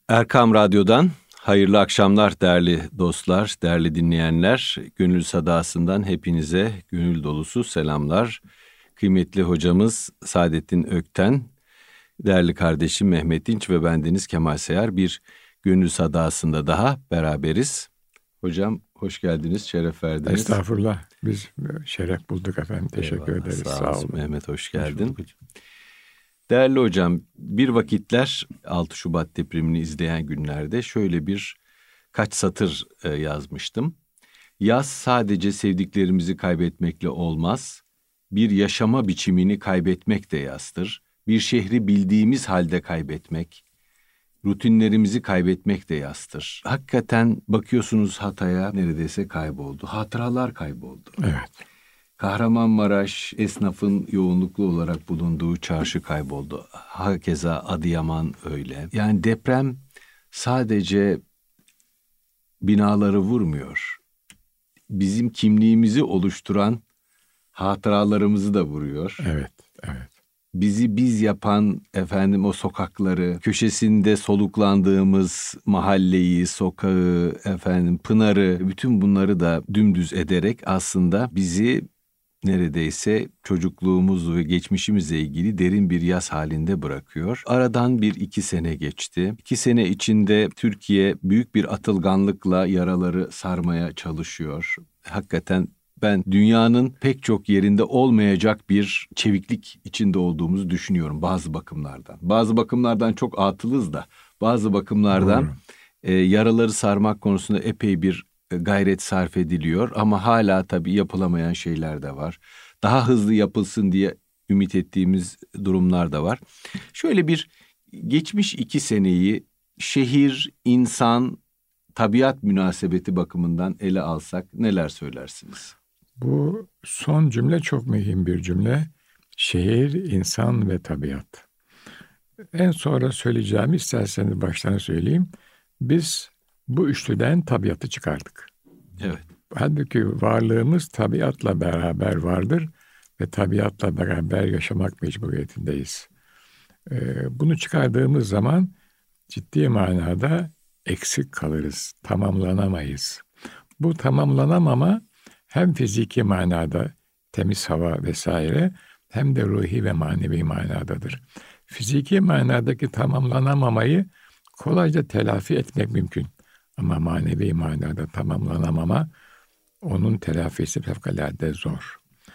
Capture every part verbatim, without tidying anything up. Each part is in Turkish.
Erkam Radyo'dan hayırlı akşamlar değerli dostlar, değerli dinleyenler. Gönül Sadası'ndan hepinize gönül dolusu selamlar. Kıymetli hocamız Saadettin Ökten, değerli kardeşim Mehmet Dinç ve bendeniz Kemal Seyar bir Gönül Sadası'nda daha beraberiz. Hocam hoş geldiniz, şeref verdiniz. Estağfurullah, biz şeref bulduk efendim, teşekkür Eyvallah, ederiz. Sağ, sağ olsun olun. Mehmet, hoş geldin. Hoş Değerli hocam, bir vakitler altı Şubat depremini izleyen günlerde şöyle bir kaç satır e, yazmıştım. Yaz sadece sevdiklerimizi kaybetmekle olmaz, bir yaşama biçimini kaybetmek de yazdır. Bir şehri bildiğimiz halde kaybetmek, rutinlerimizi kaybetmek de yazdır. Hakikaten bakıyorsunuz Hatay'a neredeyse kayboldu, hatıralar kayboldu. Evet. Kahramanmaraş, esnafın yoğunluklu olarak bulunduğu çarşı kayboldu. Hakeza Adıyaman öyle. Yani deprem sadece binaları vurmuyor. Bizim kimliğimizi oluşturan hatıralarımızı da vuruyor. Evet, evet. Bizi biz yapan efendim o sokakları, köşesinde soluklandığımız mahalleyi, sokağı, efendim pınarı, bütün bunları da dümdüz ederek aslında bizi neredeyse çocukluğumuz ve geçmişimizle ilgili derin bir yas halinde bırakıyor. Aradan bir iki sene geçti. İki sene içinde Türkiye büyük bir atılganlıkla yaraları sarmaya çalışıyor. Hakikaten ben dünyanın pek çok yerinde olmayacak bir çeviklik içinde olduğumuzu düşünüyorum bazı bakımlardan. Bazı bakımlardan çok atılız da bazı bakımlardan e, yaraları sarmak konusunda epey bir gayret sarf ediliyor ama hala tabii yapılamayan şeyler de var. Daha hızlı yapılsın diye ümit ettiğimiz durumlar da var. Şöyle bir geçmiş iki seneyi şehir, insan, tabiat münasebeti bakımından ele alsak neler söylersiniz? Bu son cümle çok mühim bir cümle. Şehir, insan ve tabiat. En sonra söyleyeceğimi isterseniz baştan söyleyeyim. Biz bu üçlüden tabiatı çıkardık. Evet. Halbuki varlığımız tabiatla beraber vardır ve tabiatla beraber yaşamak mecburiyetindeyiz. Ee, bunu çıkardığımız zaman ciddi manada eksik kalırız, tamamlanamayız. Bu tamamlanamama hem fiziki manada temiz hava vesaire hem de ruhi ve manevi manadadır. Fiziki manadaki tamamlanamamayı kolayca telafi etmek mümkün. Ama manevi manada tamamlanamama, onun telafisi fevkalade zor.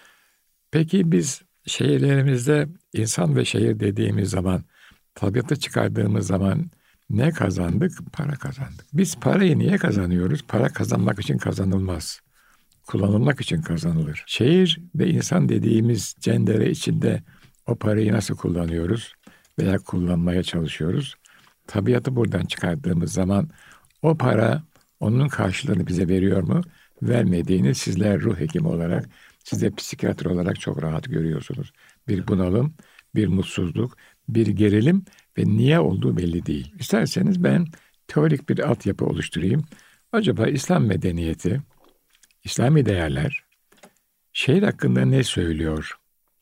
Peki biz şehirlerimizde insan ve şehir dediğimiz zaman, tabiatı çıkardığımız zaman ne kazandık? Para kazandık. Biz parayı niye kazanıyoruz? Para kazanmak için kazanılmaz. Kullanılmak için kazanılır. Şehir ve insan dediğimiz cendere içinde o parayı nasıl kullanıyoruz veya kullanmaya çalışıyoruz? Tabiatı buradan çıkardığımız zaman o para onun karşılığını bize veriyor mu? Vermediğini sizler ruh hekimi olarak, siz de psikiyatr olarak çok rahat görüyorsunuz. Bir bunalım, bir mutsuzluk, bir gerilim ve niye olduğu belli değil. İsterseniz ben teorik bir altyapı oluşturayım. Acaba İslam medeniyeti, İslami değerler şehir hakkında ne söylüyor?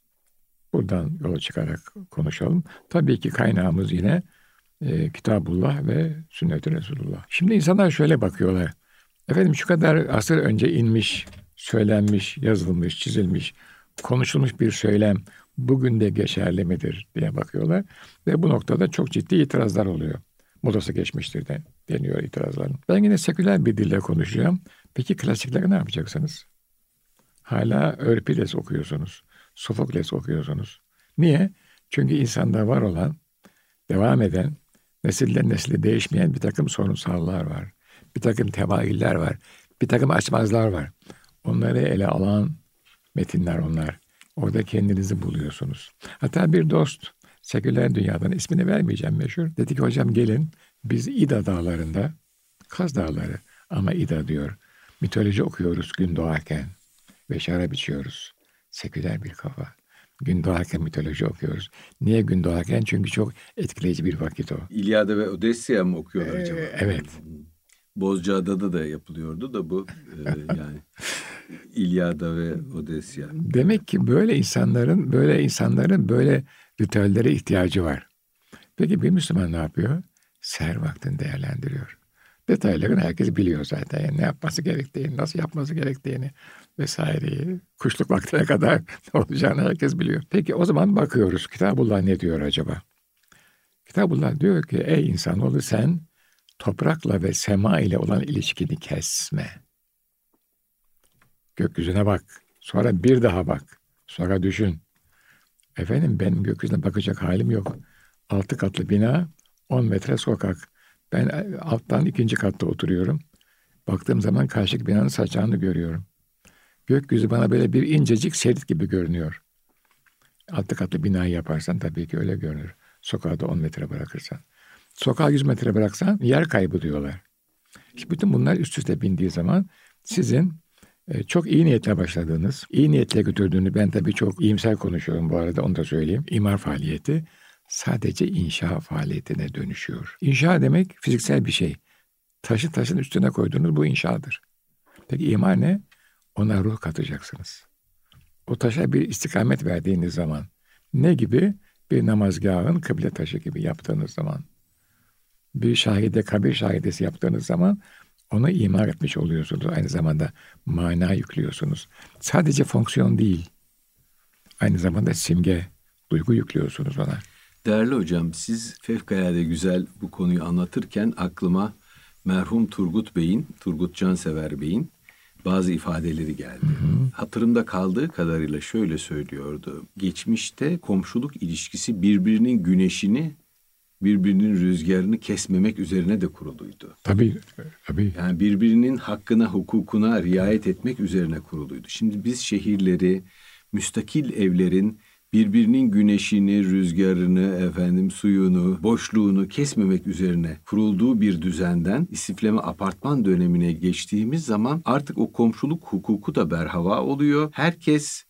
Buradan yola çıkarak konuşalım. Tabii ki kaynağımız yine e, Kitabullah ve Sünnet-i Resulullah. Şimdi insanlar şöyle bakıyorlar. Efendim şu kadar asır önce inmiş, söylenmiş, yazılmış, çizilmiş, konuşulmuş bir söylem bugün de geçerli midir diye bakıyorlar. Ve bu noktada çok ciddi itirazlar oluyor. Modası geçmiştir de deniyor itirazların. Ben yine seküler bir dille konuşacağım. Peki klasikleri ne yapacaksınız? Hala Euripides okuyorsunuz. Sofokles okuyorsunuz. Niye? Çünkü insanda var olan, devam eden, nesilden nesile değişmeyen bir takım sorunsallar var. Bir takım temayüller var. Bir takım açmazlar var. Onları ele alan metinler onlar. Orada kendinizi buluyorsunuz. Hatta bir dost, seküler dünyadan ismini vermeyeceğim meşhur. Dedi ki hocam gelin biz İda dağlarında, Kaz dağları ama İda diyor. Mitoloji okuyoruz gün doğarken ve şarap içiyoruz. Seküler bir kafa. Gün doğarken mitoloji okuyoruz. Niye gün doğarken? Çünkü çok etkileyici bir vakit o. İlyada ve Odysseia mı okuyorlar acaba? Ee, evet. Bozcaada'da da yapılıyordu da bu e, yani İlyada ve Odysseia. Demek ki böyle insanların böyle insanların böyle ritüellere ihtiyacı var. Peki bir Müslüman ne yapıyor? seher vaktini değerlendiriyor. Detaylarını herkes biliyor zaten. Yani ne yapması gerektiğini, nasıl yapması gerektiğini vesaireyi. Kuşluk vaktine kadar ne olacağını herkes biliyor. Peki o zaman bakıyoruz. Kitabullah ne diyor acaba? Kitabullah diyor ki ey insanoğlu sen toprakla ve sema ile olan ilişkini kesme. Gökyüzüne bak. Sonra bir daha bak. Sonra düşün. Efendim benim gökyüzüne bakacak halim yok. Altı katlı bina, on metre sokak. Ben alttan ikinci katta oturuyorum. Baktığım zaman karşıdaki binanın saçağını görüyorum. Gökyüzü bana böyle bir incecik şerit gibi görünüyor. Altı katlı binayı yaparsan tabii ki öyle görünür. Sokağı da on metre bırakırsan. Sokağı yüz metre bıraksan yer kaybı diyorlar. İşte bütün bunlar üst üste bindiği zaman sizin e, çok iyi niyetle başladığınız, iyi niyetle götürdüğünü, ben tabii çok iyimser konuşuyorum bu arada, onu da söyleyeyim. İmar faaliyeti sadece inşa faaliyetine dönüşüyor. İnşa demek fiziksel bir şey. Taşı taşın üstüne koyduğunuz bu inşadır. Peki imar ne? Ona ruh katacaksınız. O taşa bir istikamet verdiğiniz zaman, ne gibi? Bir namazgahın kıble taşı gibi yaptığınız zaman, bir şahide, kabir şahidesi yaptığınız zaman onu imar etmiş oluyorsunuz. Aynı zamanda mana yüklüyorsunuz. Sadece fonksiyon değil, aynı zamanda simge, duygu yüklüyorsunuz ona. Değerli hocam, siz fevkalade güzel bu konuyu anlatırken aklıma merhum Turgut Bey'in, Turgut Cansever Bey'in bazı ifadeleri geldi. Hı hı. Hatırımda kaldığı kadarıyla şöyle söylüyordu. Geçmişte komşuluk ilişkisi birbirinin güneşini, birbirinin rüzgarını kesmemek üzerine de kuruluydu. Tabii, tabii. Yani birbirinin hakkına, hukukuna riayet etmek üzerine kuruluydu. Şimdi biz şehirleri, müstakil evlerin birbirinin güneşini, rüzgarını, efendim suyunu, boşluğunu kesmemek üzerine kurulduğu bir düzenden istifleme apartman dönemine geçtiğimiz zaman artık o komşuluk hukuku da berhava oluyor. Herkes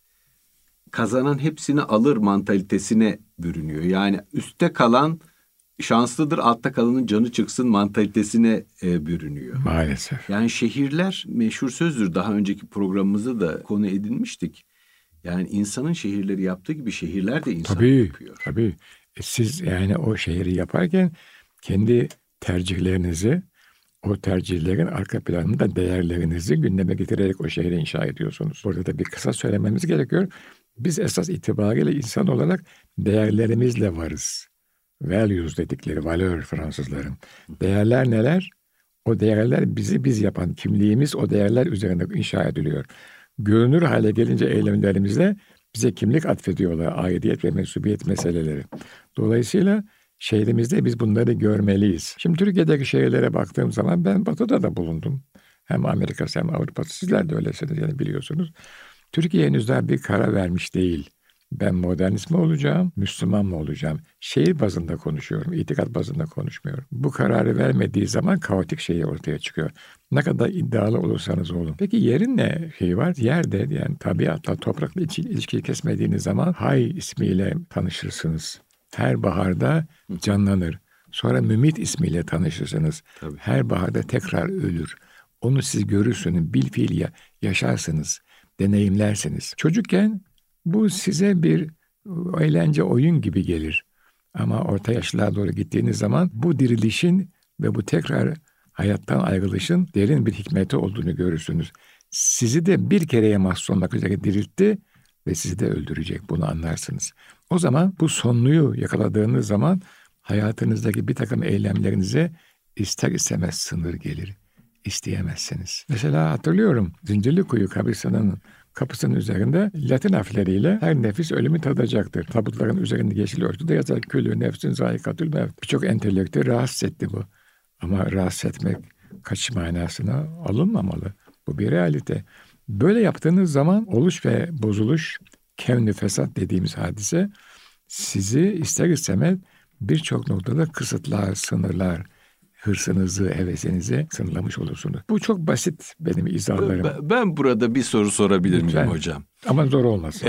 kazanan hepsini alır mantalitesine bürünüyor. Yani üstte kalan şanslıdır, altta kalanın canı çıksın mantalitesine e, bürünüyor. Maalesef. Yani şehirler meşhur sözdür. Daha önceki programımızda da konu edinmiştik. Yani insanın şehirleri yaptığı gibi şehirler de insan tabii, yapıyor. Tabii. E siz yani o şehri yaparken kendi tercihlerinizi, o tercihlerin arka planında değerlerinizi gündeme getirerek o şehri inşa ediyorsunuz. Burada da bir kısa söylememiz gerekiyor. Biz esas itibariyle insan olarak değerlerimizle varız. Values dedikleri, valör Fransızların. Değerler neler? O değerler bizi biz yapan kimliğimiz o değerler üzerine inşa ediliyor. Görünür hale gelince eylemlerimizle bize kimlik atfediyorlar. Aidiyet ve mensubiyet meseleleri. Dolayısıyla şehrimizde biz bunları görmeliyiz. Şimdi Türkiye'deki şehirlere baktığım zaman ben Batı'da da bulundum. Hem Amerika hem Avrupa. Sizler de öylesiniz yani biliyorsunuz. Türkiye henüz daha bir karar vermiş değil. Ben modernist mi olacağım, Müslüman mı olacağım? Şehir bazında konuşuyorum, itikat bazında konuşmuyorum. Bu kararı vermediği zaman kaotik şey ortaya çıkıyor. Ne kadar iddialı olursanız olun. Peki yerin ne şeyi var? Yerde yani tabiatla, toprakla ilişkiyi kesmediğiniz zaman Hay ismiyle tanışırsınız. Her baharda canlanır. Sonra Mümit ismiyle tanışırsınız. Tabii. Her baharda tekrar ölür. Onu siz görürsünüz, bilfiil ya, yaşarsınız, deneyimlersiniz. Çocukken bu size bir eğlence, oyun gibi gelir. Ama orta yaşlığa doğru gittiğiniz zaman bu dirilişin ve bu tekrar hayattan ayrılışın derin bir hikmeti olduğunu görürsünüz. Sizi de bir kereye mahsus olmak üzere diriltti ve sizi de öldürecek. Bunu anlarsınız. O zaman bu sonluyu yakaladığınız zaman hayatınızdaki bir takım eylemlerinize ister istemez sınır gelir. İsteyemezsiniz. Mesela hatırlıyorum Zincirlikuyu kabristanının kapısının üzerinde Latin harfleriyle her nefis ölümü tadacaktır. Tabutların üzerinde yeşil örtüde yazar külü nefsin zayikatül mevt. Birçok entelektüel rahatsız etti bu. Ama rahatsız etmek kaç manasına alınmamalı. Bu bir realite. Böyle yaptığınız zaman oluş ve bozuluş, kevn-i fesat dediğimiz hadise sizi ister istemez birçok noktada kısıtlar, sınırlar, hırsınızı, hevesinizi sınırlamış olursunuz. Bu çok basit benim izahlarım. Ben, ben burada bir soru sorabilir miyim hocam? Ama zor olmasın.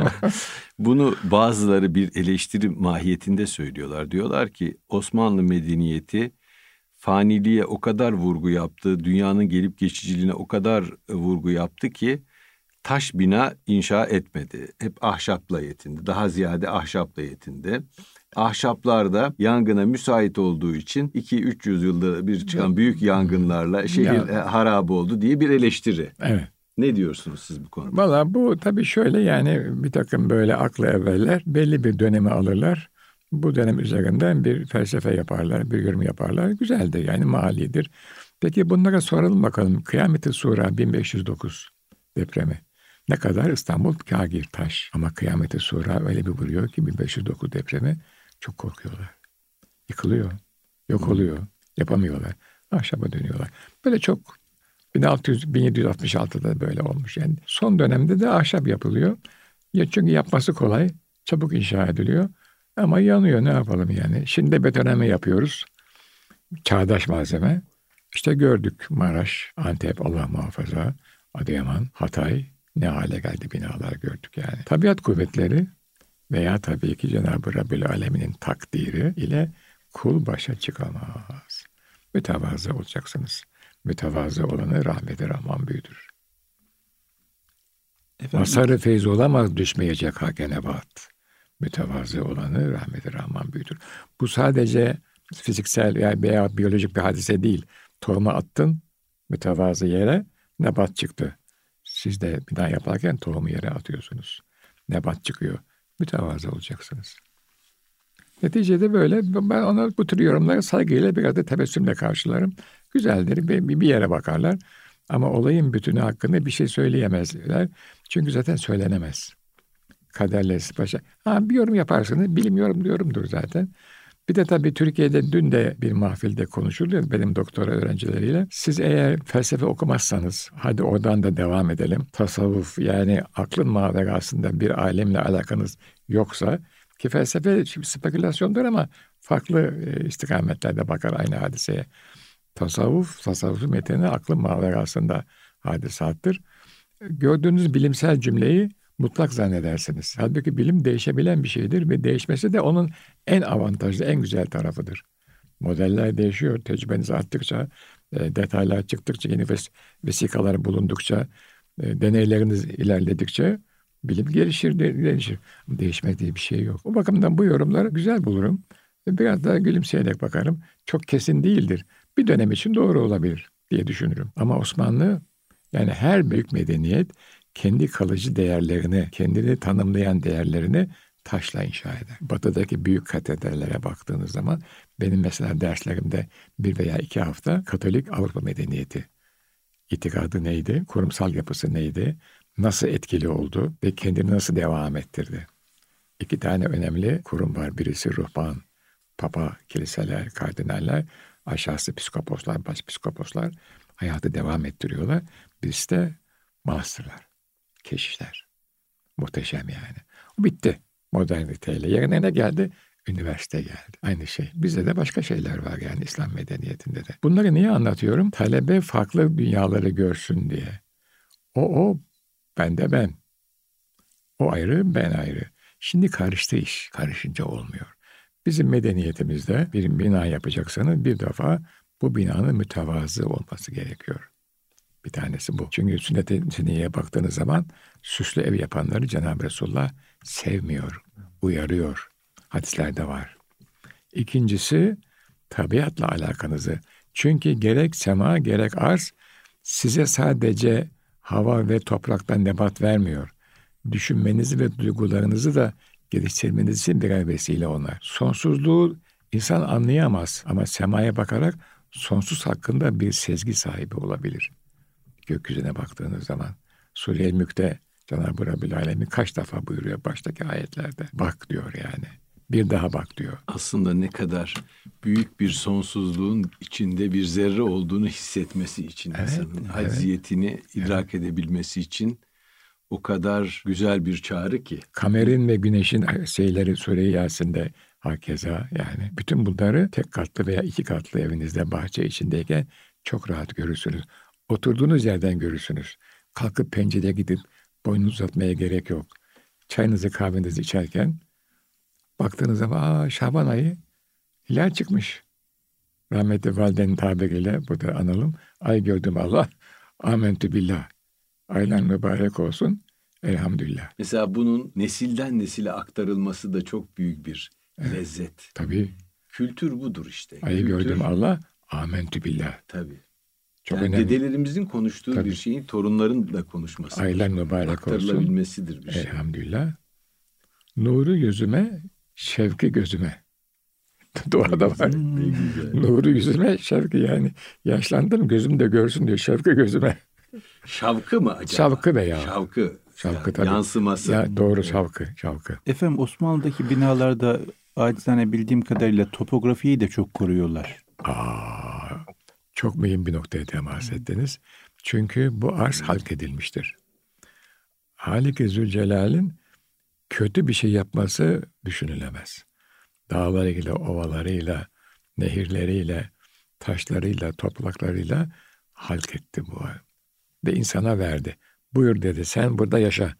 Bunu bazıları bir eleştiri mahiyetinde söylüyorlar. Diyorlar ki Osmanlı medeniyeti faniliğe o kadar vurgu yaptı, dünyanın gelip geçiciliğine o kadar vurgu yaptı ki taş bina inşa etmedi. Hep ahşapla yetindi. Daha ziyade ahşapla yetindi. ahşaplar da yangına müsait olduğu için iki üç yüz yılda bir çıkan büyük yangınlarla şehir ya. harap oldu diye bir eleştiri. Evet. Ne diyorsunuz siz bu konuda? Valla bu tabii şöyle, yani bir takım böyle aklı evveller belli bir dönemi alırlar. Bu dönem üzerinden bir felsefe yaparlar, bir yorum yaparlar. Güzeldir, yani malidir. Peki bunlara soralım bakalım. Kıyamet-i Sura bin beş yüz dokuz depremi. Ne kadar? İstanbul kâgir taş. Ama Kıyamet-i Sura öyle bir vuruyor ki bin beş yüz dokuz depremi, çok korkuyorlar. Yıkılıyor, yok oluyor, yapamıyorlar. Ahşaba dönüyorlar. Böyle çok bin altı yüz bin yedi yüz altmış altıda böyle olmuş. Yani son dönemde de ahşap yapılıyor. Ya çünkü yapması kolay, çabuk inşa ediliyor. Ama yanıyor, ne yapalım yani. Şimdi de betonarme yapıyoruz. Çağdaş malzeme. İşte gördük Maraş, Antep, Allah muhafaza, Adıyaman, Hatay, ne hale geldi binalar gördük yani. Tabiat kuvvetleri veya tabii ki Cenab-ı Rabbül Alemin'in takdiri ile kul başa çıkamaz. Mütevazı olacaksınız. Mütevazı olanı rahmet-i Rahman büyüdür. Mazhar-ı feyz olamaz düşmeyecek hak-ı nebat. Mütevazı olanı rahmet-i Rahman büyüdür. Bu sadece fiziksel veya, veya biyolojik bir hadise değil. Tohumu attın mütevazı yere, nebat çıktı. Siz de bina yaparken tohumu yere atıyorsunuz. Nebat çıkıyor. Mütevazı olacaksınız. Neticede böyle, ben ona bu tür yorumları saygıyla, biraz da tebessümle karşılarım. Güzeldir, bir yere bakarlar. Ama olayın bütünü hakkında bir şey söyleyemezler. Çünkü zaten söylenemez. Kaderle başa. Ha, bir yorum yaparsınız, bilim yorum yorumdur zaten. Bir de tabii Türkiye'de dün de bir mahfilde konuşuluyor benim doktora öğrencileriyle. Siz eğer felsefe okumazsanız, hadi oradan da devam edelim. Tasavvuf, yani aklın maverasında bir alemle alakanız yoksa, ki felsefe spekülasyondur ama farklı istikametlerde bakar aynı hadiseye. Tasavvuf, tasavvufun metni aklın maverasında hadisattır. Gördüğünüz bilimsel cümleyi mutlak zannedersiniz. Halbuki bilim değişebilen bir şeydir ve değişmesi de onun en avantajlı, en güzel tarafıdır. Modeller değişiyor, tecrübeniz arttıkça, e, detaylar çıktıkça, yeni ves- vesikalar bulundukça, e, deneyleriniz ilerledikçe bilim gelişir, de- gelişir. Değişmek diye bir şey yok. O bakımdan bu yorumları güzel bulurum. Biraz daha gülümseyerek bakarım. Çok kesin değildir. Bir dönem için doğru olabilir diye düşünürüm. Ama Osmanlı, yani her büyük medeniyet kendi kalıcı değerlerini, kendini tanımlayan değerlerini taşla inşa eder. Batı'daki büyük katedrallere baktığınız zaman, benim mesela derslerimde bir veya iki hafta Katolik Avrupa medeniyeti itikadı neydi, kurumsal yapısı neydi, nasıl etkili oldu ve kendini nasıl devam ettirdi. İki tane önemli kurum var. Birisi ruhban, papa, kiliseler, kardinaller, aşağısı psikoposlar, başpiskoposlar hayatı devam ettiriyorlar. Birisi de manastırlar, keşişler. Muhteşem yani. O bitti moderniteyle. Yerine ne geldi? Üniversite geldi. Aynı şey. Bizde de başka şeyler var yani İslam medeniyetinde de. Bunları niye anlatıyorum? Talebe farklı dünyaları görsün diye. O o, ben de ben. O ayrı, ben ayrı. Şimdi karıştı iş. Karışınca olmuyor. Bizim medeniyetimizde bir bina yapacaksanız bir defa bu binanın mütevazı olması gerekiyor. Bir tanesi bu. Çünkü sünnet-i seniyeye baktığınız zaman süslü ev yapanları Cenab-ı Resulullah sevmiyor, uyarıyor. Hadislerde var. İkincisi, tabiatla alakanızı. Çünkü gerek sema gerek arz size sadece hava ve topraktan nebat vermiyor. Düşünmenizi ve duygularınızı da geliştirmeniz için birer vesile onlar. Sonsuzluğu insan anlayamaz ama semaya bakarak sonsuz hakkında bir sezgi sahibi olabilir. Gökyüzüne baktığınız zaman Sure-i Mülk'te Cenab-ı Rabbül Alemin kaç defa buyuruyor baştaki ayetlerde. Bak diyor yani. Bir daha bak diyor. Aslında ne kadar büyük bir sonsuzluğun içinde bir zerre olduğunu hissetmesi için, evet, insanın evet. acziyetini idrak evet. edebilmesi için o kadar güzel bir çağrı ki. Kamerin ve güneşin şeyleri Sure-i Yasin'de hakeza, yani bütün bunları tek katlı veya iki katlı evinizde bahçe içindeyken çok rahat görürsünüz. Oturduğunuz yerden görürsünüz. Kalkıp pencereye gidip boynunuzu uzatmaya gerek yok. Çayınızı kahvenizi içerken baktığınız zaman aa, Şaban ayı hilal çıkmış. Rahmetli validenin tabiriyle burada analım. Ay gördüm Allah. Amentü billah. Aylar mübarek olsun. Elhamdülillah. Mesela bunun nesilden nesile aktarılması da çok büyük bir lezzet. Tabii. Kültür budur işte. Ayı Kültür, gördüm Allah, amentü billah. Tabii. Çok yani önemli. dedelerimizin konuştuğu Tabii. bir şeyin torunların da konuşmasıdır. Aylar mübarek olsun. Aktarılabilmesidir bir şey. Elhamdülillah. Nuru yüzüme, şevki gözüme. Doğada var. Nuru yüzüme, şevki yani. Yaşlandım gözüm de görsün diyor. Şevki gözüme. Şavkı mı acaba? Şavkı be ya. Şavkı. Şavkı ya, tabii. Yansıması. Ya, doğru şavkı. Şavkı. Efendim Osmanlı'daki binalarda acizane bildiğim kadarıyla topografiyi de çok koruyorlar. Aa, çok mühim bir noktaya temas ettiniz. Çünkü bu arz halk edilmiştir. Halik-i Zülcelal'in kötü bir şey yapması düşünülemez. Dağlarıyla, ovalarıyla, nehirleriyle, taşlarıyla, topraklarıyla halk etti bu. Ve insana verdi. Buyur dedi, sen burada yaşa.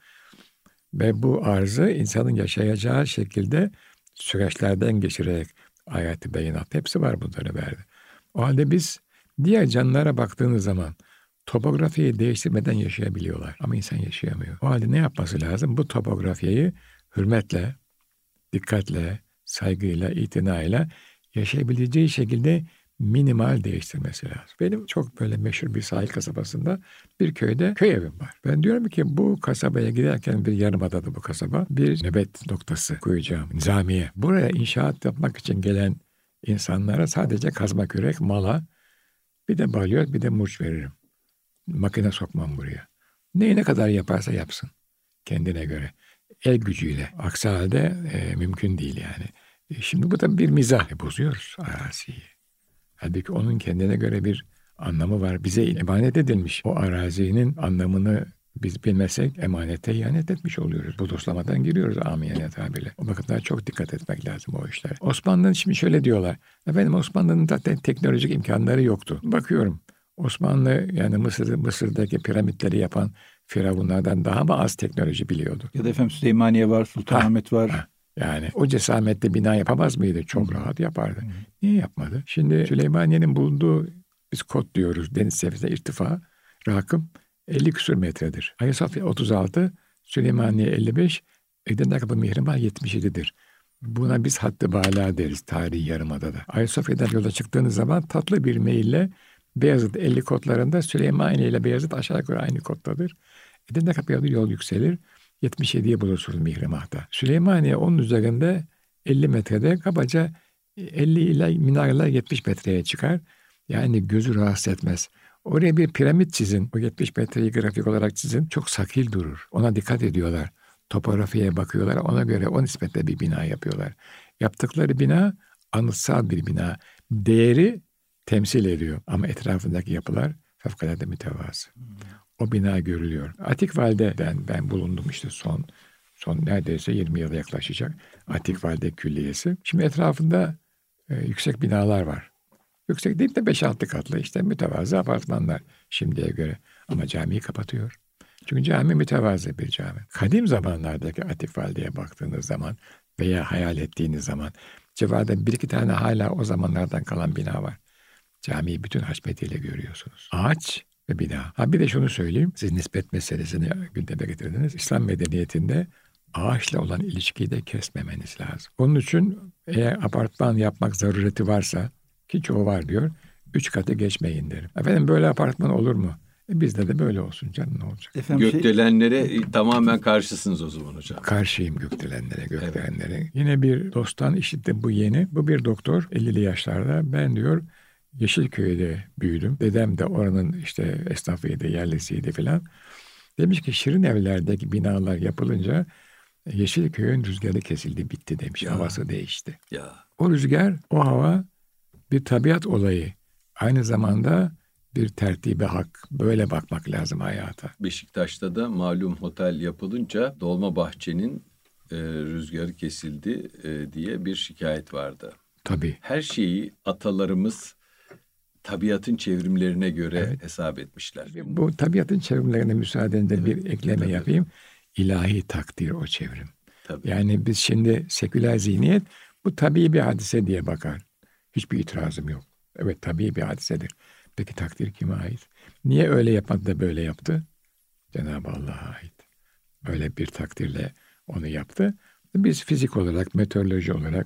Ve bu arzı insanın yaşayacağı şekilde süreçlerden geçirerek ayet-i beyinat hepsi var, bunları verdi. O halde biz diğer canlılara baktığınız zaman topografiyi değiştirmeden yaşayabiliyorlar. Ama insan yaşayamıyor. O halde ne yapması lazım? Bu topografiyi hürmetle, dikkatle, saygıyla, itinayla yaşayabileceği şekilde minimal değiştirmesi lazım. Benim çok böyle meşhur bir sahil kasabasında bir köyde köy evim var. Ben diyorum ki bu kasabaya giderken bir yarımadadır bu kasaba. Bir nöbet noktası koyacağım. Nizamiye. Buraya inşaat yapmak için gelen insanlara sadece kazma kürek, mala, bir de balyoz, bir de murç veririm. Makine sokmam buraya. Neyi ne kadar yaparsa yapsın. Kendine göre. El gücüyle. Aksi halde e, mümkün değil yani. E, şimdi bu da bir mizah. E, bozuyoruz araziyi. Halbuki onun kendine göre bir anlamı var. Bize emanet edilmiş. O arazinin anlamını biz bilmezsek emanete ihanet etmiş oluyoruz. Bodoslamadan giriyoruz amiyane tabirle. O bakımdan çok dikkat etmek lazım o işler. Osmanlı'nın şimdi şöyle diyorlar. Efendim Osmanlı'nın zaten teknolojik imkanları yoktu. Bakıyorum Osmanlı yani Mısır, Mısır'daki piramitleri yapan firavunlardan daha mı az teknoloji biliyordu? Ya da efendim Süleymaniye var, Sultanahmet var. Ha. Yani o cesametle bina yapamaz mıydı? Çok Hı. rahat yapardı. Hı. Niye yapmadı? Şimdi Süleymaniye'nin bulunduğu, biz kod diyoruz, deniz seviyesinde irtifa, rakım elli küsur metredir. Ayasofya otuz altı, Süleymaniye elli beş, Edirne Mihrimah yetmiş yedidir. Buna biz hattı bala deriz tarihi yarımadada. Ayasofya'dan yola çıktığınız zaman tatlı bir meyille Beyazıt elli kodlarında, Süleymaniye ile Beyazıt aşağı yukarı aynı koddadır. Edirne Kapı'ya yol yükselir. yetmiş yediye bulursunuz Mihrimah'ta. Süleymaniye onun üzerinde elli metrede, kabaca elli ile minareler yetmiş metreye çıkar. Yani gözü rahatsız etmez. Oraya bir piramit çizin. O yetmiş metreyi grafik olarak çizin. Çok sakil durur. Ona dikkat ediyorlar. Topografiye bakıyorlar. Ona göre o nispetle bir bina yapıyorlar. Yaptıkları bina anıtsal bir bina. Değeri temsil ediyor. Ama etrafındaki yapılar fevkalade mütevazı. Hmm. O bina görülüyor. Atik Valide'den ben bulundum işte son son neredeyse yirmi yıla yaklaşacak. Atik Valide Külliyesi. Şimdi etrafında e, yüksek binalar var. Yüksek değil de beş altı katlı işte mütevazı apartmanlar şimdiye göre. Ama camiyi kapatıyor. Çünkü cami mütevazı bir cami. Kadim zamanlardaki Atik Valide'ye baktığınız zaman veya hayal ettiğiniz zaman civarda bir iki tane hala o zamanlardan kalan bina var. Camiyi bütün haşmetiyle görüyorsunuz. Ağaç ve bina. Ha bir de şunu söyleyeyim. Siz nispet meselesini gündeme getirdiniz. İslam medeniyetinde ağaçla olan ilişkiyi de kesmemeniz lazım. Onun için eğer apartman yapmak zarureti varsa, ki çoğu var diyor, üç katı geçmeyin derim. Efendim böyle apartman olur mu? E bizde de böyle olsun canım, ne olacak? Efendim, gökdelenlere şey... tamamen karşısınız o zaman hocam. Karşıyım gökdelenlere, gökdelenlere. Evet. Yine bir dosttan işittim bu yeni. Bu bir doktor, ellili yaşlarda. Ben diyor Yeşilköy'de büyüdüm. Dedem de oranın işte esnafıydı, yerlisiydi filan. Demiş ki Şirin Evler'deki binalar yapılınca Yeşilköy'ün rüzgarı kesildi, bitti demiş. Ya. Havası değişti. Ya. O rüzgar, o hava bir tabiat olayı. Aynı zamanda bir tertibe hak. Böyle bakmak lazım hayata. Beşiktaş'ta da malum otel yapılınca Dolmabahçe'nin e, rüzgarı kesildi e, diye bir şikayet vardı. Tabii. Her şeyi atalarımız tabiatın çevrimlerine göre evet. hesap etmişler. Bu tabiatın çevrimlerine müsaadenizle evet. bir ekleme tabii. yapayım. İlahi takdir o çevrim. Tabii. Yani biz şimdi seküler zihniyet bu tabii bir hadise diye bakar. Hiçbir itirazım yok. Evet tabii bir hadisedir. Peki takdir kime ait? Niye öyle yapmadı da böyle yaptı? Cenab-ı Allah'a ait. Öyle bir takdirle onu yaptı. Biz fizik olarak, meteoroloji olarak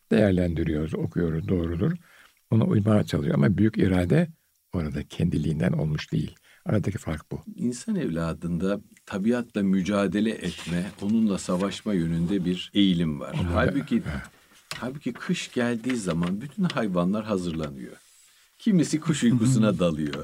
değerlendiriyoruz, okuyoruz, doğrudur. Ona uymaya çalışıyor ama büyük irade orada kendiliğinden olmuş değil. Aradaki fark bu. İnsan evladında tabiatla mücadele etme, onunla savaşma yönünde bir eğilim var. Ondan Halbuki da, halbuki kış geldiği zaman bütün hayvanlar hazırlanıyor. Kimisi kuş uykusuna dalıyor.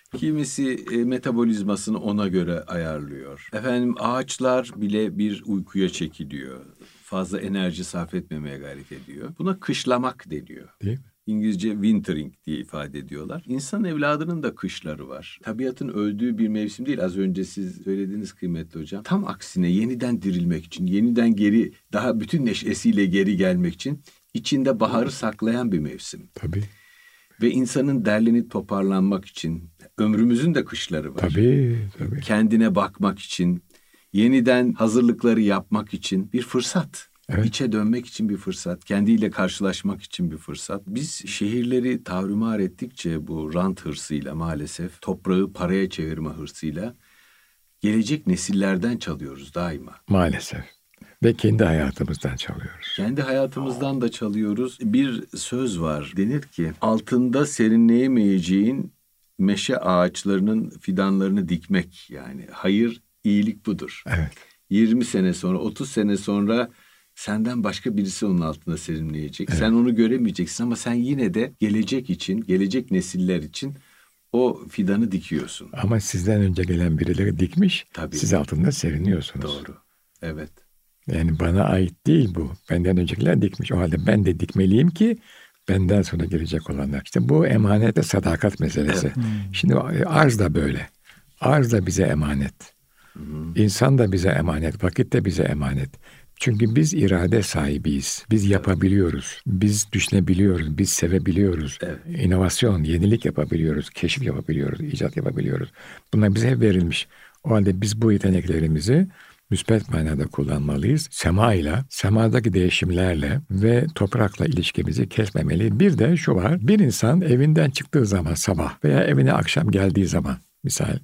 Kimisi e, metabolizmasını ona göre ayarlıyor. Efendim ağaçlar bile bir uykuya çekiliyor. Fazla enerji sarf etmemeye gayret ediyor. Buna kışlamak deniyor. değil mi? İngilizce wintering diye ifade ediyorlar. İnsan evladının da kışları var. Tabiatın öldüğü bir mevsim değil. Az önce siz söylediğiniz kıymetli hocam. Tam aksine yeniden dirilmek için, yeniden geri, daha bütün neşesiyle geri gelmek için içinde baharı saklayan bir mevsim. Tabii. Ve insanın derlenip toparlanmak için, ömrümüzün de kışları var. Tabii, tabii. Kendine bakmak için, yeniden hazırlıkları yapmak için bir fırsat. Evet. İçe dönmek için bir fırsat, kendiyle karşılaşmak için bir fırsat. Biz şehirleri tarumar ettikçe bu rant hırsıyla maalesef, toprağı paraya çevirme hırsıyla gelecek nesillerden çalıyoruz daima. Maalesef. Ve kendi hayatımızdan çalıyoruz. Kendi hayatımızdan da çalıyoruz. Bir söz var, denir ki altında serinleyemeyeceğin meşe ağaçlarının fidanlarını dikmek, yani hayır, iyilik budur. Evet. yirmi sene sonra, otuz sene sonra senden başka birisi onun altında serinleyecek. Evet. Sen onu göremeyeceksin ama sen yine de gelecek için, gelecek nesiller için o fidanı dikiyorsun. Ama sizden önce gelen birileri dikmiş, Tabii. siz altında seriniyorsunuz. Doğru. Evet. Yani bana ait değil bu. Benden öncekiler dikmiş. O halde ben de dikmeliyim ki benden sonra gelecek olanlar. İşte bu emanet ve sadakat meselesi. Evet. Şimdi arz da böyle. Arz da bize emanet. Hı-hı. İnsan da bize emanet. Vakit de bize emanet. Çünkü biz irade sahibiyiz. Biz yapabiliyoruz. Biz düşünebiliyoruz. Biz sevebiliyoruz. Evet. İnovasyon, yenilik yapabiliyoruz. Keşif yapabiliyoruz. İcat yapabiliyoruz. Bunlar bize hep verilmiş. O halde biz bu yeteneklerimizi müspet manada kullanmalıyız. Sema ile, semadaki değişimlerle ve toprakla ilişkimizi kesmemeli. Bir de şu var. Bir insan evinden çıktığı zaman sabah veya evine akşam geldiği zaman misal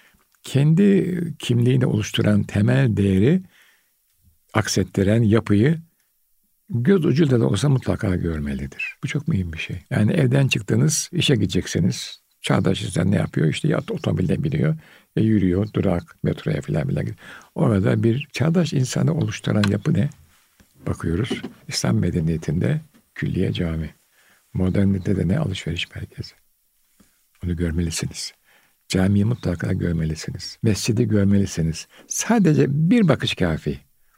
kendi kimliğini oluşturan temel değeri aksettiren yapıyı göz ucuyla da olsa mutlaka görmelidir. Bu çok mühim bir şey. Yani evden çıktınız, işe gideceksiniz. Çağdaş insan ne yapıyor? İşte ya otomobilde biniyor, ya yürüyor, durak, metroya falan filan gidiyor. Orada bir çağdaş insanı oluşturan yapı ne? Bakıyoruz. İslam medeniyetinde külliye cami. Modernitede ne? Alışveriş merkezi. Onu görmelisiniz. Camiyi mutlaka görmelisiniz. Mescidi görmelisiniz. Sadece bir bakış kafi.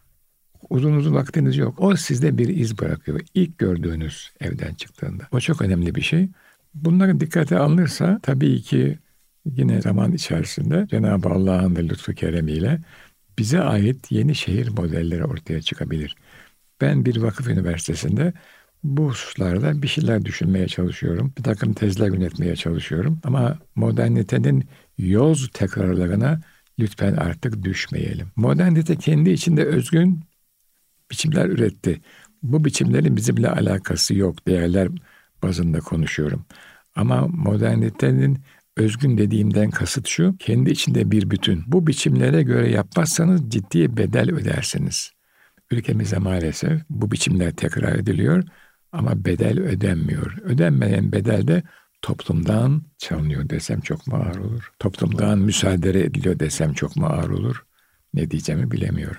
Uzun uzun vaktiniz yok. O sizde bir iz bırakıyor. İlk gördüğünüz evden çıktığında. O çok önemli bir şey. Bunları dikkate alınırsa tabii ki yine zaman içerisinde Cenab-ı Allah'ın da lütfu keremiyle bize ait yeni şehir modelleri ortaya çıkabilir. Ben bir vakıf üniversitesinde bu hususlarda bir şeyler düşünmeye çalışıyorum. Bir takım tezler yönetmeye çalışıyorum. Ama modernitenin yoz tekrarlarına lütfen artık düşmeyelim. Modernite kendi içinde özgün biçimler üretti. Bu biçimlerin bizimle alakası yok. Değerler bazında konuşuyorum. Ama modernitenin özgün dediğimden kasıt şu, kendi içinde bir bütün. Bu biçimlere göre yapmazsanız ciddi bedel ödersiniz. Ülkemizde maalesef bu biçimler tekrar ediliyor ama bedel ödenmiyor. Ödenmeyen bedel de toplumdan çalınıyor desem çok mu ağır olur? Toplumdan müsaade ediliyor desem çok mu ağır olur? Ne diyeceğimi bilemiyorum.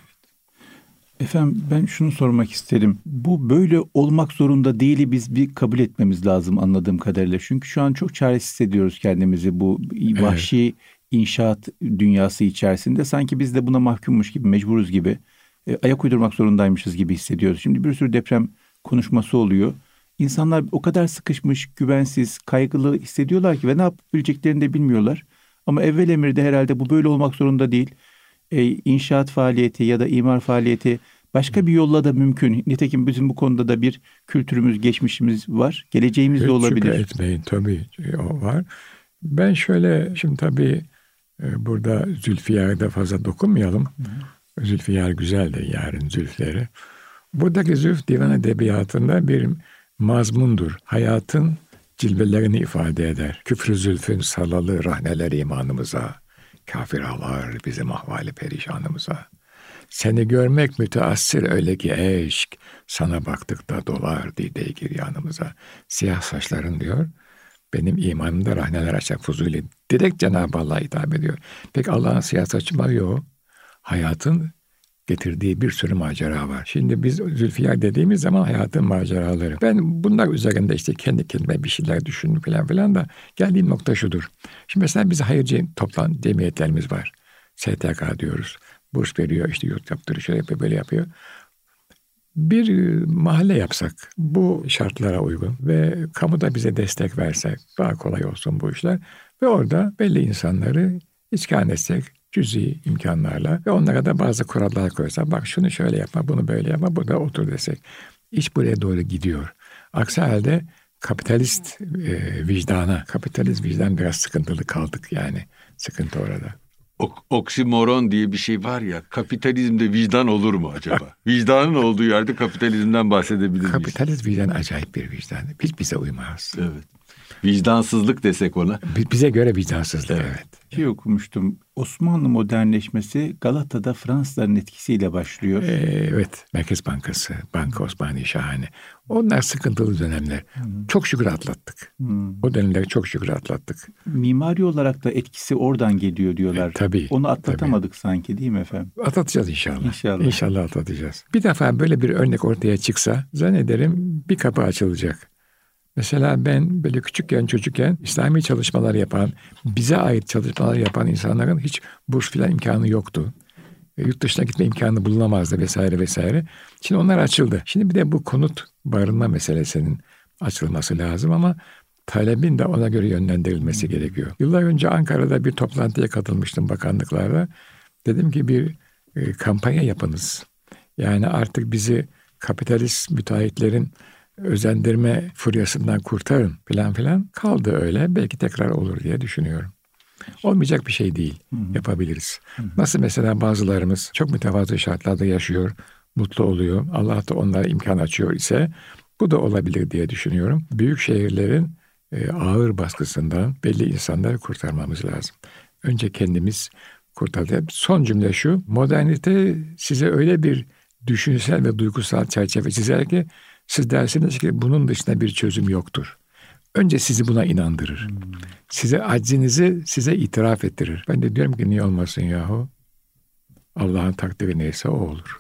Efendim ben şunu sormak isterim. Bu böyle olmak zorunda değili biz bir kabul etmemiz lazım anladığım kadarıyla. Çünkü şu an çok çaresiz hissediyoruz kendimizi bu vahşi evet. inşaat dünyası içerisinde. Sanki biz de buna mahkummuş gibi, mecburuz gibi, e, ayak uydurmak zorundaymışız gibi hissediyoruz. Şimdi bir sürü deprem konuşması oluyor. İnsanlar o kadar sıkışmış, güvensiz, kaygılı hissediyorlar ki ve ne yapabileceklerini de bilmiyorlar. Ama evvel emirde herhalde bu böyle olmak zorunda değil. E, inşaat faaliyeti ya da imar faaliyeti başka bir yolla da mümkün. Nitekim bizim bu konuda da bir kültürümüz, geçmişimiz var. Geleceğimiz de olabilir. Şüphe etmeyin tabii o var. Ben şöyle şimdi tabii e, burada Zülfiyar'da fazla dokunmayalım. Hı. Zülfiyar güzel de yarın zülfleri. Buradaki zülf divan edebiyatında bir mazmundur. Hayatın cilvelerini ifade eder. Küfrü zülfün salalı rahneler imanımıza. Kafir ağlar bizim ahvali perişanımıza. Seni görmek müteassir öyle ki eşk. Sana baktıkta dolar diye gir yanımıza. Siyah saçların diyor. Benim imanımda rahneler açacak Fuzuli. Direkt Cenab-ı Allah'a hitap ediyor. Peki Allah'ın siyah saçı mı? Yok. Hayatın getirdiği bir sürü macera var. Şimdi biz Zülfiyar dediğimiz zaman hayatın maceraları. Ben bunlar üzerinde işte kendi kendime bir şeyler düşündüm falan filan da geldiğim nokta şudur. Şimdi mesela biz hayırcı toplan cemiyetlerimiz var. S T K diyoruz. Burs veriyor, işte yurt yaptırıyor, şöyle yapıyor, böyle yapıyor. Bir mahalle yapsak bu şartlara uygun ve kamu da bize destek verse daha kolay olsun bu işler. Ve orada belli insanları iskan etsek cüzi imkanlarla ve onlara da bazı kurallar koysak, bak şunu şöyle yapma, bunu böyle yapma, burada otur desek. İş buraya doğru gidiyor. Aksi halde kapitalist e, vicdana, kapitalist vicdan biraz sıkıntılı kaldık yani. Sıkıntı orada. Ok- oksimoron diye bir şey var ya, kapitalizmde vicdan olur mu acaba? Vicdanın olduğu yerde kapitalizmden bahsedebilir miyiz? Kapitalist vicdan acayip bir vicdan. Hiç bize uymaz. Evet. Vicdansızlık desek ona. Bize göre vicdansızlık, evet. evet. Şey okumuştum. Osmanlı modernleşmesi Galata'da Fransızların etkisiyle başlıyor. Ee, evet. Merkez Bankası, Banka Osmaniye şahane. Onlar sıkıntılı dönemler. Hmm. Çok şükür atlattık. Hmm. O dönemleri çok şükür atlattık. Mimari olarak da etkisi oradan geliyor diyorlar. E, tabii. Onu atlatamadık tabii. sanki, değil mi efendim? Atlatacağız inşallah. İnşallah. İnşallah atlatacağız. Bir defa böyle bir örnek ortaya çıksa zannederim bir kapı açılacak. Mesela ben böyle küçükken çocukken İslami çalışmalar yapan, bize ait çalışmalar yapan insanların hiç burs filan imkanı yoktu. E, yurt dışına gitme imkanı bulunamazdı vesaire vesaire. Şimdi onlar açıldı. Şimdi bir de bu konut barınma meselesinin açılması lazım ama talebin de ona göre yönlendirilmesi gerekiyor. Yıllar önce Ankara'da bir toplantıya katılmıştım bakanlıklarla. Dedim ki bir e, kampanya yapınız. Yani artık bizi kapitalist müteahhitlerin özendirme furyasından kurtarın filan filan. Kaldı öyle. Belki tekrar olur diye düşünüyorum. Olmayacak bir şey değil. Hı hı. Yapabiliriz. Hı hı. Nasıl mesela bazılarımız çok mütevazı şartlarda yaşıyor, mutlu oluyor. Allah da onlara imkan açıyor ise bu da olabilir diye düşünüyorum. Büyük şehirlerin e, ağır baskısından belli insanları kurtarmamız lazım. Önce kendimiz kurtaracağız. Son cümle şu. Modernite size öyle bir düşünsel ve duygusal çerçeve çizer ki siz dersiniz ki bunun dışında bir çözüm yoktur. Önce sizi buna inandırır. Hmm. Size aczinizi size itiraf ettirir. Ben de diyorum ki niye olmasın yahu? Allah'ın takdiri neyse o olur.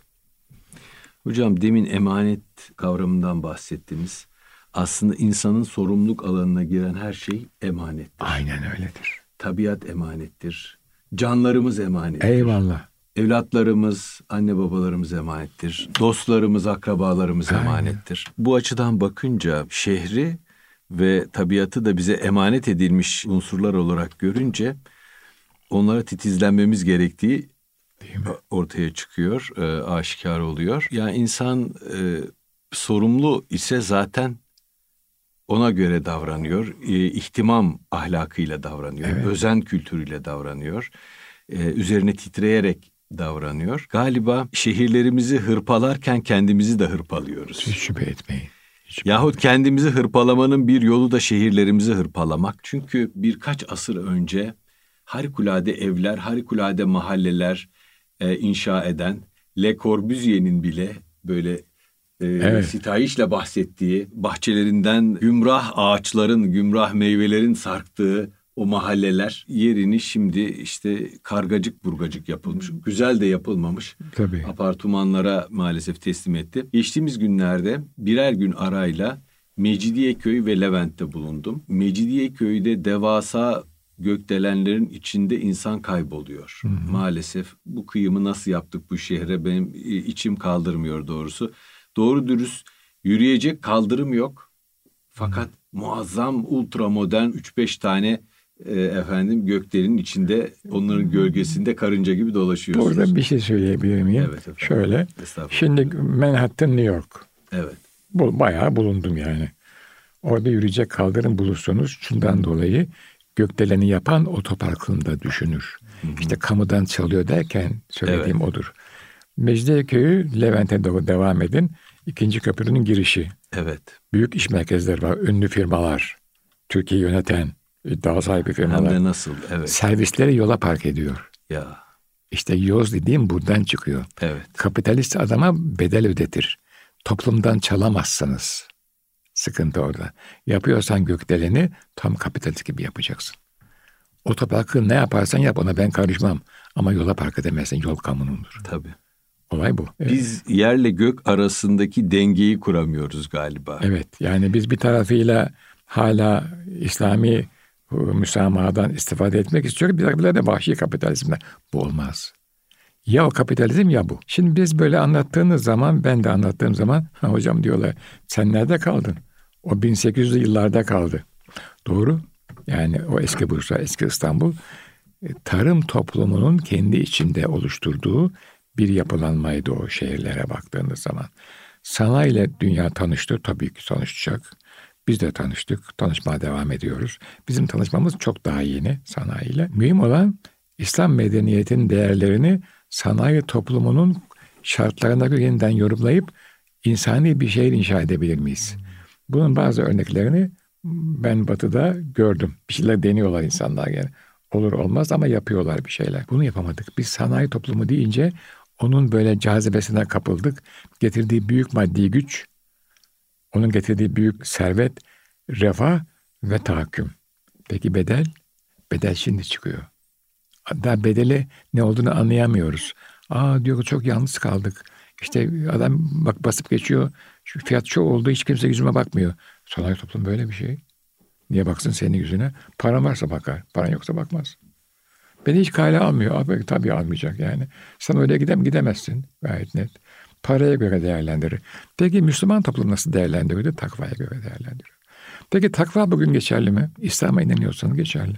Hocam demin emanet kavramından bahsettiniz. Aslında insanın sorumluluk alanına giren her şey emanettir. Aynen öyledir. Tabiat emanettir. Canlarımız emanettir. Eyvallah. Evlatlarımız, anne babalarımız emanettir. Dostlarımız, akrabalarımız Aynen. emanettir. Bu açıdan bakınca şehri ve tabiatı da bize emanet edilmiş unsurlar olarak görünce onlara titizlenmemiz gerektiği ortaya çıkıyor, e, aşikar oluyor. Yani insan e, sorumlu ise zaten ona göre davranıyor, e, ihtimam ahlakıyla davranıyor, evet. özen kültürüyle davranıyor, e, üzerine titreyerek davranıyor. Galiba şehirlerimizi hırpalarken kendimizi de hırpalıyoruz. Hiç şüphe etmeyin. Hiç Yahut kendimizi hırpalamanın bir yolu da şehirlerimizi hırpalamak. Çünkü birkaç asır önce harikulade evler, harikulade mahalleler e, inşa eden Le Corbusier'in bile böyle e, evet. sitayişle bahsettiği, bahçelerinden gümrah ağaçların, gümrah meyvelerin sarktığı o mahalleler yerini şimdi işte kargacık burgacık yapılmış. Güzel de yapılmamış. Tabii. Apartmanlara maalesef teslim etti. Geçtiğimiz günlerde birer gün arayla Mecidiyeköy ve Levent'te bulundum. Mecidiyeköy'de devasa gökdelenlerin içinde insan kayboluyor. Hı hı. Maalesef bu kıyımı nasıl yaptık bu şehre, benim içim kaldırmıyor doğrusu. Doğru dürüst yürüyecek kaldırım yok. Fakat hı. muazzam ultramodern üç beş tane e, efendim gökdelenin içinde, onların gölgesinde karınca gibi dolaşıyorsunuz. Burada bir şey söyleyebilir miyim? Evet efendim. Şöyle. Şimdi Manhattan, New York. Evet. Bu, bayağı bulundum yani. Orada yürüyecek kaldırım bulursunuz. Şundan hmm. dolayı gökdeleni yapan otoparkında düşünür. Hmm. İşte kamudan çalıyor derken söylediğim evet. odur. Mecidiyeköy'ü Levent'e doğru devam edin. İkinci köprünün girişi. Evet. Büyük iş merkezleri var. Ünlü firmalar. Türkiye'yi yöneten iddia sahibi firmalar. Hem de nasıl? Evet. Servisleri yola park ediyor. Ya. İşte yoz dediğim buradan çıkıyor. Evet. Kapitalist adama bedel ödetir. Toplumdan çalamazsınız. Sıkıntı orada. Yapıyorsan gökdeleni tam kapitalist gibi yapacaksın. Otoparkı ne yaparsan yap, ona ben karışmam. Ama yola park edemezsin. Yol kamunundur. Tabii. Olay bu. Biz evet. yerle gök arasındaki dengeyi kuramıyoruz galiba. Evet. Yani biz bir tarafıyla hala İslami müsamahadan istifade etmek istiyoruz. Bir tarafıyla da vahşi kapitalizmle. Bu olmaz. Ya o kapitalizm ya bu. Şimdi biz böyle anlattığınız zaman, ben de anlattığım zaman ha hocam diyorlar, sen nerede kaldın? O bin sekiz yüzlü yıllarda kaldı. Doğru. Yani o eski Bursa, eski İstanbul tarım toplumunun kendi içinde oluşturduğu bir yapılanmaydı o şehirlere baktığınız zaman. Sanayiyle dünya tanıştı, tabii ki tanışacak. Biz de tanıştık, tanışmaya devam ediyoruz. Bizim tanışmamız çok daha yeni sanayiyle. Mühim olan İslam medeniyetinin değerlerini sanayi toplumunun şartlarına göre yeniden yorumlayıp insani bir şehir inşa edebilir miyiz? Bunun bazı örneklerini ben Batı'da gördüm. Bir şeyler deniyorlar insanlar yani. Olur olmaz ama yapıyorlar bir şeyler. Bunu yapamadık. Biz sanayi toplumu deyince onun böyle cazibesine kapıldık. Getirdiği büyük maddi güç, onun getirdiği büyük servet, refah ve tahakküm. Peki bedel? Bedel şimdi çıkıyor. Daha bedeli ne olduğunu anlayamıyoruz. Aa diyor çok yalnız kaldık. İşte adam bak basıp geçiyor. Şu fiyat çok oldu, hiç kimse yüzüme bakmıyor. Sanayi toplum böyle bir şey. Niye baksın senin yüzüne? Paran varsa bakar, paran yoksa bakmaz. Beni hiç kale almıyor. Abi tabii almayacak yani. Sen öyle gidem gidemezsin. Gayet net. Paraya göre değerlendirir. Peki Müslüman toplum nasıl değerlendiriyor? Takvaya göre değerlendiriyor. Peki takva bugün geçerli mi? İslam'a inanıyorsanız geçerli.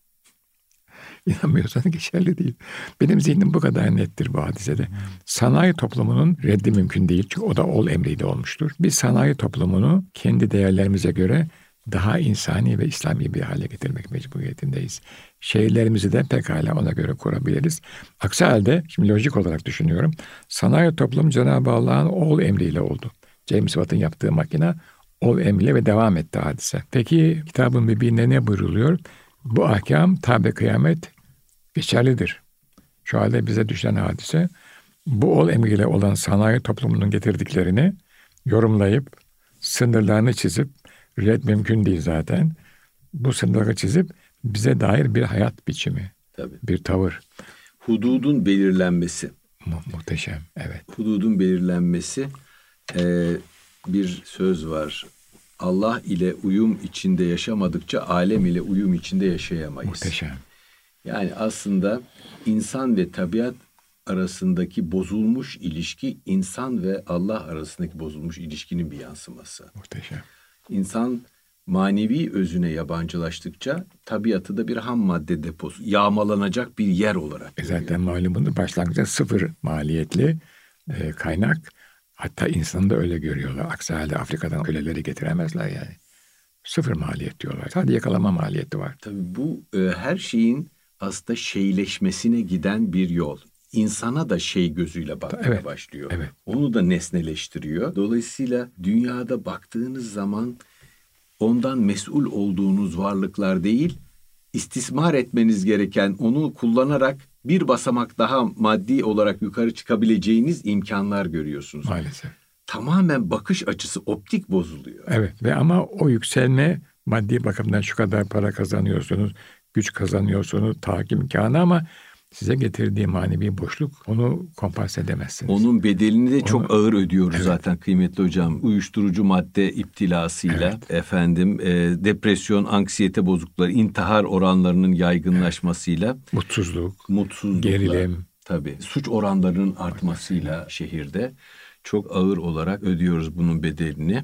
İnanmıyorsanız geçerli değil. Benim zihnim bu kadar nettir bu hadisede. Hmm. Sanayi toplumunun reddi mümkün değil. Çünkü o da ol emriyle olmuştur. Biz sanayi toplumunu kendi değerlerimize göre daha insani ve İslami bir hale getirmek mecburiyetindeyiz. Şehirlerimizi de pekala ona göre kurabiliriz. Aksi halde, şimdi lojik olarak düşünüyorum, sanayi toplum Cenab-ı Allah'ın ol emriyle oldu. James Watt'ın yaptığı makine ol emriyle ve devam etti hadise. Peki kitabın bir birine ne buyruluyor? Bu ahkam tabi kıyamet geçerlidir. Şu halde bize düşen hadise, bu ol emriyle olan sanayi toplumunun getirdiklerini yorumlayıp, sınırlarını çizip, red mümkün değil zaten, bu sınırları çizip bize dair bir hayat biçimi, tabii. Bir tavır. Hududun belirlenmesi. Mu- muhteşem, evet. Hududun belirlenmesi, e, bir söz var. Allah ile uyum içinde yaşamadıkça alem ile uyum içinde yaşayamayız. Muhteşem. Yani aslında insan ve tabiat arasındaki bozulmuş ilişki, insan ve Allah arasındaki bozulmuş ilişkinin bir yansıması. Muhteşem. İnsan manevi özüne yabancılaştıkça tabiatı da bir ham madde deposu, yağmalanacak bir yer olarak e zaten malumunuz başlangıçta sıfır maliyetli e, kaynak. Hatta insanı da öyle görüyorlar. Aksi halde Afrika'dan köleleri getiremezler yani. Sıfır maliyet diyorlar. Sadece yakalama maliyeti var. Tabii bu e, her şeyin aslında şeyleşmesine giden bir yol. İnsana da şey gözüyle bakmaya evet, başlıyor. Evet. Onu da nesneleştiriyor. Dolayısıyla dünyada baktığınız zaman ondan mesul olduğunuz varlıklar değil, istismar etmeniz gereken, onu kullanarak bir basamak daha maddi olarak yukarı çıkabileceğiniz imkanlar görüyorsunuz. Maalesef. Tamamen bakış açısı, optik bozuluyor. Evet ve ama o yükselme maddi bakımdan şu kadar para kazanıyorsunuz, güç kazanıyorsunuz, tahakküm imkanı ama size getirdiği manevi boşluk, onu kompanse edemezsiniz. Onun bedelini de onu, çok ağır ödüyoruz evet. zaten kıymetli hocam. Uyuşturucu madde iptilasıyla, evet. efendim e, depresyon, anksiyete bozuklukları, intihar oranlarının yaygınlaşmasıyla, evet. mutsuzluk, mutsuzlukla, gerilim, tabii suç oranlarının artmasıyla şehirde çok ağır olarak ödüyoruz bunun bedelini.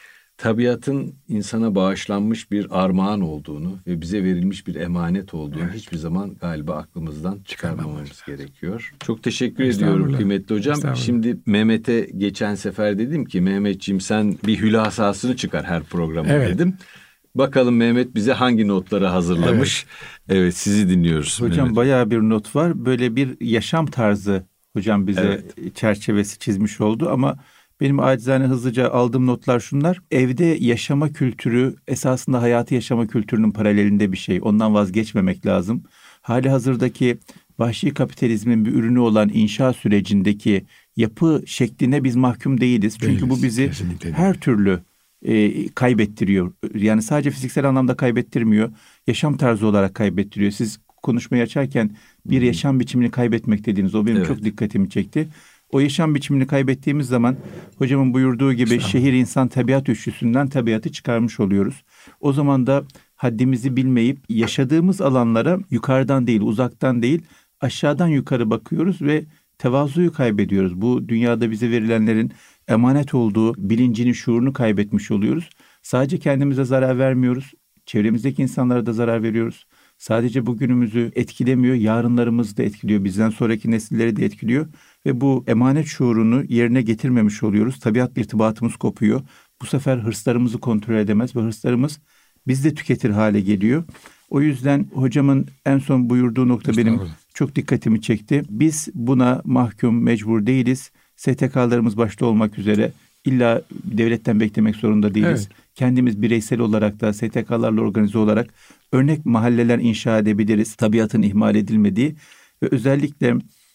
Tabiatın insana bağışlanmış bir armağan olduğunu ve bize verilmiş bir emanet olduğunu evet. hiçbir zaman galiba aklımızdan çıkarmamamız gerekiyor. Çok teşekkür ediyorum kıymetli hocam. Şimdi Mehmet'e geçen sefer dedim ki Mehmetciğim sen bir hülasasını çıkar her programa evet. dedim. Bakalım Mehmet bize hangi notları hazırlamış. Evet, evet sizi dinliyoruz. Hocam Mehmet. Bayağı bir not var. Böyle bir yaşam tarzı hocam bize evet. çerçevesi çizmiş oldu ama benim acizane hızlıca aldığım notlar şunlar. Evde yaşama kültürü esasında hayatı yaşama kültürünün paralelinde bir şey. Ondan vazgeçmemek lazım. Hali hazırdaki vahşi kapitalizmin bir ürünü olan inşa sürecindeki yapı şekline biz mahkum değiliz. Çünkü Değiliz, bu bizi her türlü e, kaybettiriyor. Yani sadece fiziksel anlamda kaybettirmiyor. Yaşam tarzı olarak kaybettiriyor. Siz konuşmayı açarken bir yaşam biçimini kaybetmek dediğiniz o benim evet. çok dikkatimi çekti. O yaşam biçimini kaybettiğimiz zaman hocamın buyurduğu gibi şehir insan tabiat üçlüsünden tabiatı çıkarmış oluyoruz. O zaman da haddimizi bilmeyip yaşadığımız alanlara yukarıdan değil, uzaktan değil, aşağıdan yukarı bakıyoruz ve tevazuyu kaybediyoruz. Bu dünyada bize verilenlerin emanet olduğu bilincini, şuurunu kaybetmiş oluyoruz. Sadece kendimize zarar vermiyoruz, çevremizdeki insanlara da zarar veriyoruz. Sadece bugünümüzü etkilemiyor, yarınlarımızı da etkiliyor, bizden sonraki nesilleri de etkiliyor. Ve bu emanet şuurunu yerine getirmemiş oluyoruz. Tabiatla irtibatımız kopuyor. Bu sefer hırslarımızı kontrol edemez ve hırslarımız biz de tüketir hale geliyor. O yüzden hocamın en son buyurduğu nokta benim çok dikkatimi çekti. Biz buna mahkum, mecbur değiliz. S T K'larımız başta olmak üzere illa devletten beklemek zorunda değiliz. Evet. Kendimiz bireysel olarak da S T K'larla organize olarak örnek mahalleler inşa edebiliriz. Tabiatın ihmal edilmediği ve özellikle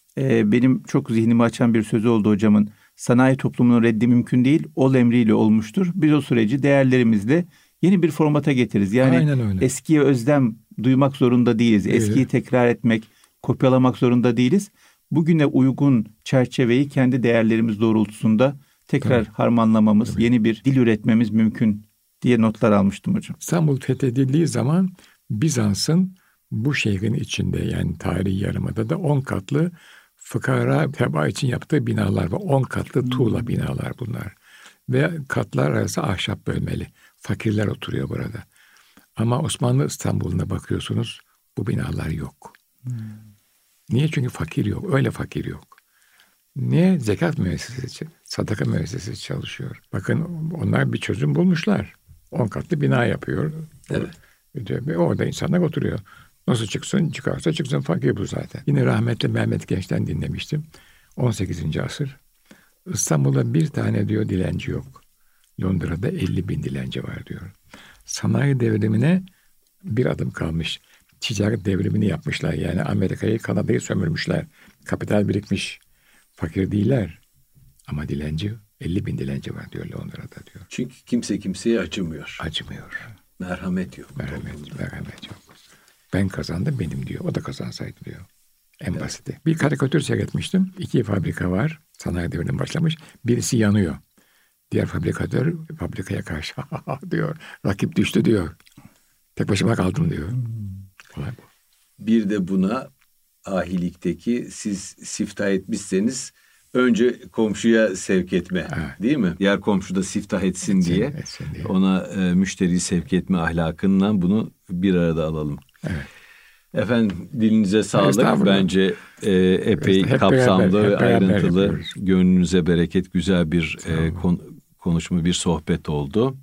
e, benim çok zihnimi açan bir sözü oldu hocamın. Sanayi toplumunun reddi mümkün değil, ol emriyle olmuştur. Biz o süreci değerlerimizle yeni bir formata getiririz. Yani eskiye özlem duymak zorunda değiliz. Evet. Eskiyi tekrar etmek, kopyalamak zorunda değiliz. Bugüne uygun çerçeveyi kendi değerlerimiz doğrultusunda tekrar Tabii. harmanlamamız, Tabii. yeni bir dil üretmemiz mümkün diye notlar almıştım hocam. İstanbul fethedildiği zaman Bizans'ın bu şehrin içinde yani tarihi yarımadada on katlı fıkara teba için yaptığı binalar var. on katlı tuğla binalar bunlar. Ve katlar arası ahşap bölmeli. Fakirler oturuyor burada. Ama Osmanlı İstanbul'una bakıyorsunuz bu binalar yok. Hmm. Niye? Çünkü fakir yok. Öyle fakir yok. Niye? Zekat müessesesi, sadaka müessesesi çalışıyor. Bakın onlar bir çözüm bulmuşlar. On katlı bina yapıyor. Evet. Ve orada insanlar oturuyor. Nasıl çıksın? Çıkarsa çıksın, fakir bu zaten. Yine rahmetli Mehmet Genç'ten dinlemiştim. on sekizinci asır. İstanbul'da bir tane diyor dilenci yok. Londra'da elli bin dilenci var diyor. Sanayi devrimine bir adım kalmış. Ticaret devrimini yapmışlar. Yani Amerika'yı, Kanada'yı sömürmüşler. Kapital birikmiş. Fakir değiller. Ama dilenci, elli bin dilenci var diyor Londra'da diyor. Çünkü kimse kimseye acımıyor. Acımıyor. Merhamet yok. Merhamet, merhamet yok. Ben kazandım benim diyor. O da kazansaydı diyor. En evet. basiti. Bir karikatür seyretmiştim. İki fabrika var. Sanayi devrimi başlamış. Birisi yanıyor. Diğer fabrikatör fabrikaya karşı diyor. Rakip düştü diyor. Tek başıma kaldım diyor. Kolay bu. Bir de buna ahilikteki siz siftah etmişseniz önce komşuya sevk etme, evet. değil mi? Diğer komşu da siftah etsin, etsin diye, etsin diye ona e, müşteriyi sevk etme ahlakından bunu bir arada alalım. Evet. Efendim dilinize sağlık. Bence e, epey hep kapsamlı beraber, ve ayrıntılı. Gönlünüze bereket, güzel bir e, kon, konuşma, bir sohbet oldu.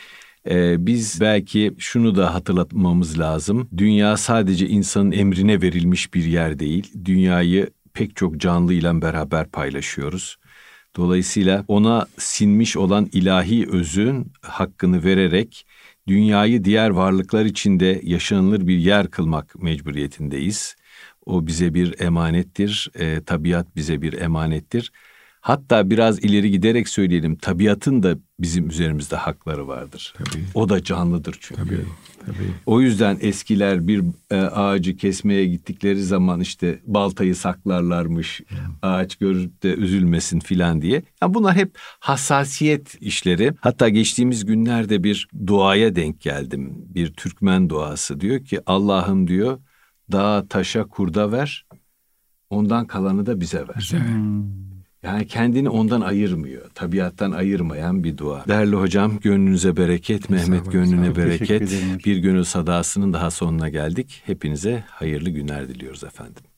Ee, biz belki şunu da hatırlatmamız lazım. Dünya sadece insanın emrine verilmiş bir yer değil. Dünyayı pek çok canlıyla beraber paylaşıyoruz. Dolayısıyla ona sinmiş olan ilahi özün hakkını vererek dünyayı diğer varlıklar içinde yaşanılır bir yer kılmak mecburiyetindeyiz. O bize bir emanettir. E, tabiat bize bir emanettir. Hatta biraz ileri giderek söyleyelim, tabiatın da bizim üzerimizde hakları vardır. Tabii. O da canlıdır çünkü. Tabii, tabii. O yüzden eskiler bir e, ağacı kesmeye gittikleri zaman işte baltayı saklarlarmış, hmm. ağaç görüp de üzülmesin filan diye. Yani bunlar hep hassasiyet işleri. Hatta geçtiğimiz günlerde bir duaya denk geldim. Bir Türkmen duası diyor ki Allah'ım diyor dağa, taşa, kurda ver, ondan kalanı da bize ver. Bize ver. Hmm. Yani kendini ondan ayırmıyor, tabiattan ayırmayan bir dua. Değerli hocam, gönlünüze bereket, Mehmet gönlüne bereket. Bir gönül sadasının daha sonuna geldik. Hepinize hayırlı günler diliyoruz efendim.